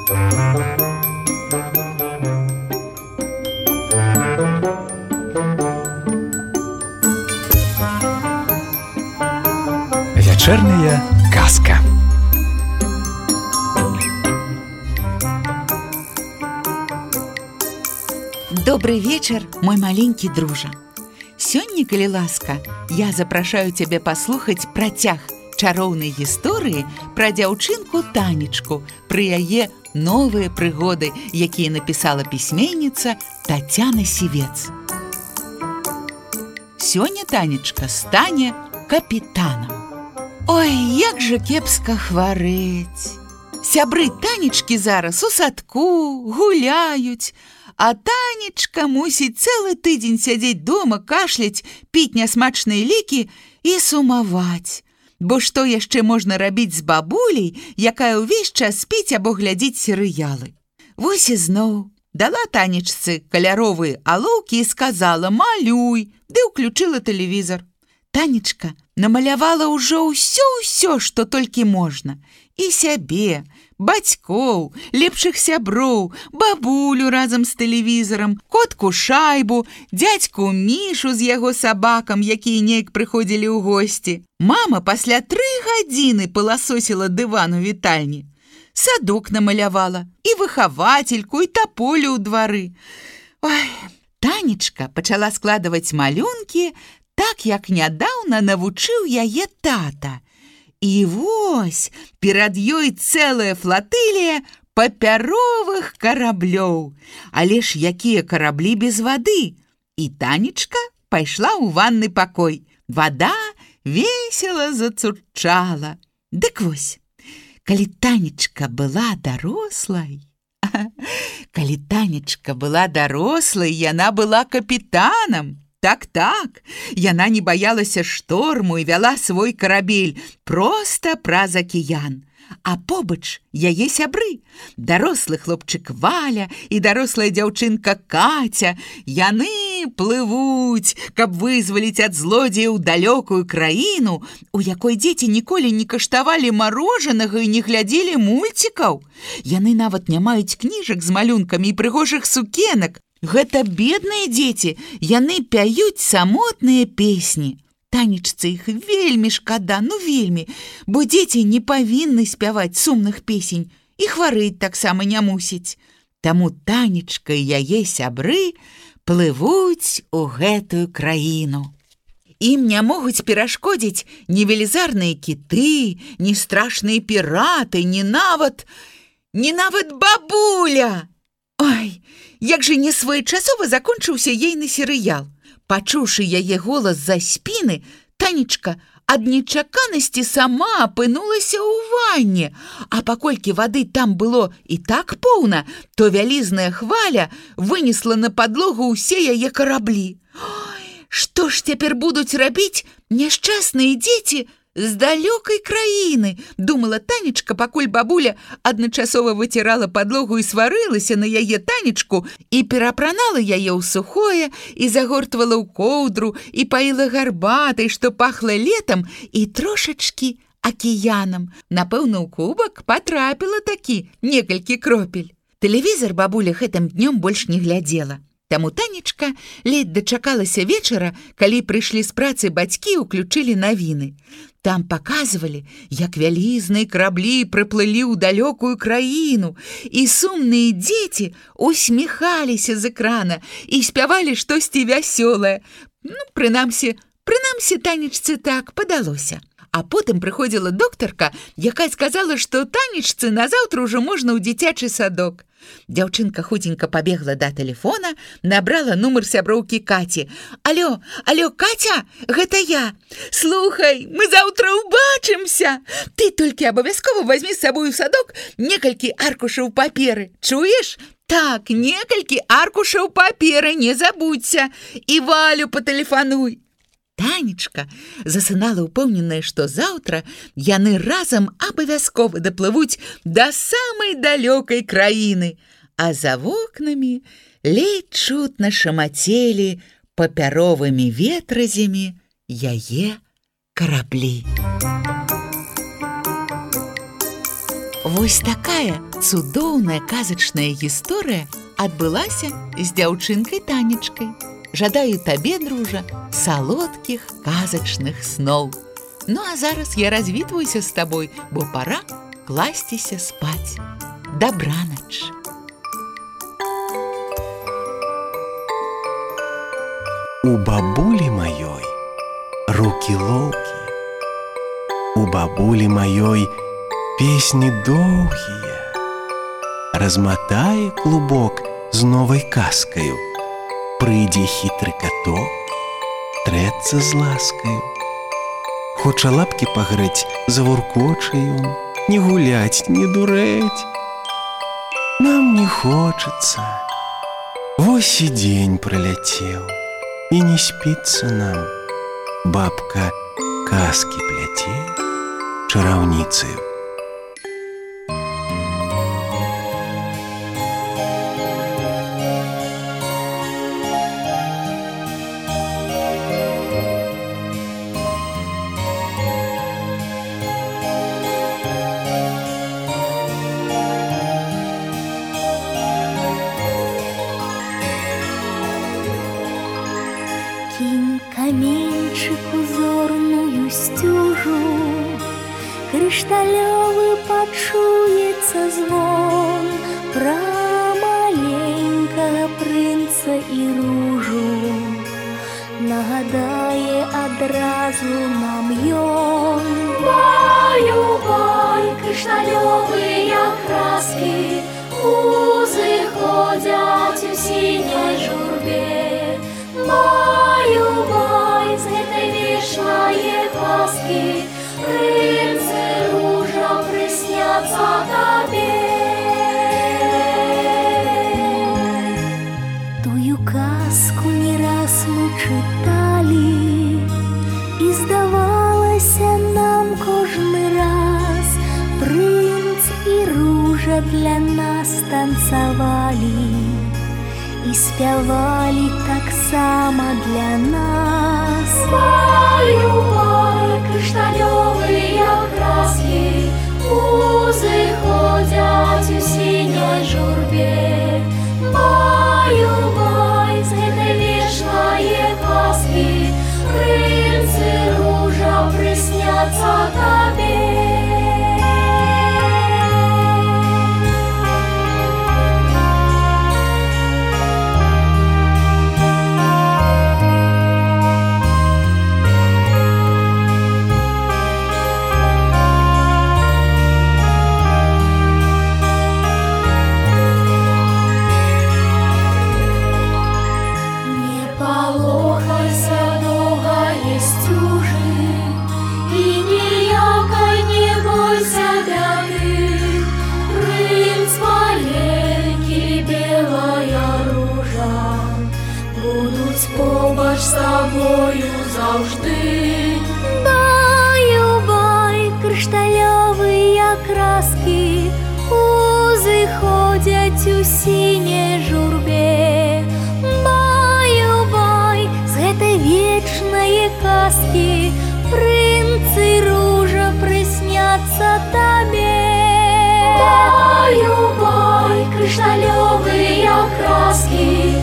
Вечерняя казка. Добрый вечер, мой маленький дружа. Сёння, калі ласка, я запрашаю цябе паслухаць працяг чароўнай гісторыі пра дзяўчынку Танечку, пры яе новыя прыгоды, якія напісала пісьменніца Тацяна Сівец. Сёння Танечка стане капітанам. Ой, як жа кепска хварэць. Сябры Танечкі зараз у садку гуляюць, а Танечка мусіць цэлы тыдзень сядзець дома, кашляць, піць нясмачныя лекі і сумаваць. Бо што яшчэ можна рабіць з бабуляй, якая ўвесь час спіць або глядзіць серыялы? Вось і зноў дала Танечцы каляровыя алоўкі і сказала: «Малюй», ды ўключыла тэлевізор. Танечка намалявала ўжо ўсё, што толькі можна. І сябе, бацькоў, лепшых сяброў, бабулю разам з тэлевізорам, котку Шайбу, дзядзьку Мішу з яго сабакам, якія неяк прыходзілі ў госці. Мама пасля 3 гадзіны пыласосіла дыван у вітальні. Садок намалявала, і выхавацельку, і таполю ў двары. Ой, Танечка пачала складваць малюнкі, так як нядаўна навучыў яе тата. І вось перад ёй цэлая флатылія папяровых караблёў. Але ж якія караблі без вады? І Танечка пайшла ў ванны пакой. Вада весела зацурчала. Дык вось, калі Танечка была дарослай, яна была капітанам. Так, яна не баялася шторму і вяла свой карабель проста праз акіян. А побач яе сябры, дарослы хлопчык Валя і дарослая дзяўчынка Каця. Яны плывуць, каб вызваліць ад злодзеяў далёкую краіну, у якой дзеці ніколі не каштавалі марожанага і не глядзелі мульцікаў. Яны нават не маюць кніжак з малюнкамі і прыгожых сукенак. Гэта бедныя дзеці, яны пяюць самотныя песні. Танечцы іх вельмі шкада, вельмі, бо дзеці не павінны спяваць сумных песень і хварэць таксама не мусіць. Таму Танечка і яе сябры плывуць у гэтую краіну. Ім не могуць перашкодзіць ні велізарныя кіты, ні страшныя піраты, ні нават бабуля. Ой, як жа несвоечасова закончыўся ейны серыял. Пачуўшы яе голас за спіны, Танечка ад нечаканасці сама апынулася ў ванне, а паколькі вады там было і так поўна, то вялізная хваля вынесла на падлогу ўсе яе караблі. Ой, што ж цяпер будуць рабіць няшчасныя дзеці з далёкай краіны, думала Танечка, пакуль бабуля адначасова выцірала падлогу і сварылася на яе Танечку і перапранала яе ў сухое і загортвала ў коўдру і паіла гарбатай, што пахла летам і трошачкі акіянам. Напэўна, у кубак патрапіла такі некалькі кропель. Тэлевізор бабуля гэтым днём больш не глядзела. Таму Танечка ледзь дачакалася вечара, калі прыйшлі з працы бацькі і ўключылі навіны. Там паказвалі, як вялізныя караблі прыплылі ў далёкую краіну, і сумныя дзеці усміхаліся з экрана і спявалі штосьці вясёлае. Прынамсі, Танечцы так падалося. А потым прыходзіла доктарка, якая сказала, што Танечцы назаўтра ўжо можна ў дзіцячы садок. Дзяўчынка хутенька пабегла да тэлефона, набрала нумар сяброўкі Каці. Алё, Катя, гэта я. Слухай, мы заўтра ўбачымся. Ты толькі абавязкова вазьмі з сабою ў садок некалькі аркушаў паперы. Чуеш? Так, некалькі аркушаў паперы, не забудзься. І Валю патэлефануй. Танечка засынала упэўненая, што заўтра яны разам абавязкова даплывуць да самай далёкай краіны, а за вокнамі ледзь чутна шамацелі папяровымі ветразямі яе караблі. Вось такая Цудоўная казачная гісторыя адбылася з дзяўчынкай Танечкай. Жадаю табе, дружа, салодкіх казачных сноў. Ну а зараз я развітваюся з табой, бо пара класціся спаць. Дабранач! У бабулі маёй рукі-лоўкі, у бабулі маёй песні доўгія. Разматае клубок з новай казкаю, прыйдзе хітры каток, трэцца з ласкаю. Хоча лапкі пагрэць, завуркоча ён, не гуляць, не дурэць. Нам не хочацца. Вось і дзень праляцеў, і не спіцца нам. Бабка казкі пляце чараўніцаю. Кинь каменьчик узорную стюжу, крышталёвы пачуецца звон пра маленькага прынца і ружу. Нагадае адразу нам ён. Баю-бай, крышталёвыя краски узыходзяць у сіняй журбе. Баю-бай, з гэтай вечнае казкі прынц і ружа прысняцца табе. Тую казку не раз мы чыталі, і здавалася нам кожны раз прынц і ружа для нас танцавалі. І спявалі таксама для нас. Баю-бай, крышталёвыя краски узыходзяць у сіняй журбе. Баю-бай, з гэтай вечнае казкі прынц і ружа прысняцца табе. Побач з тобою завжди. Баю-бай, крышталёвыя краски узыходзяць у сіняй журбе. Баю-бай, з гэтай вечнае казкі прынц і ружа прысняцца табе. Баю-бай, крышталёвыя краски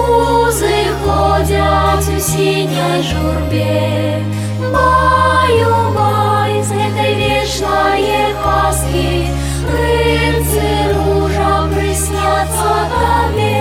узыходзяць у сіняй журбе. Баю-бай, з гэтай вечнае казкі прынц і ружа прысняцца табе.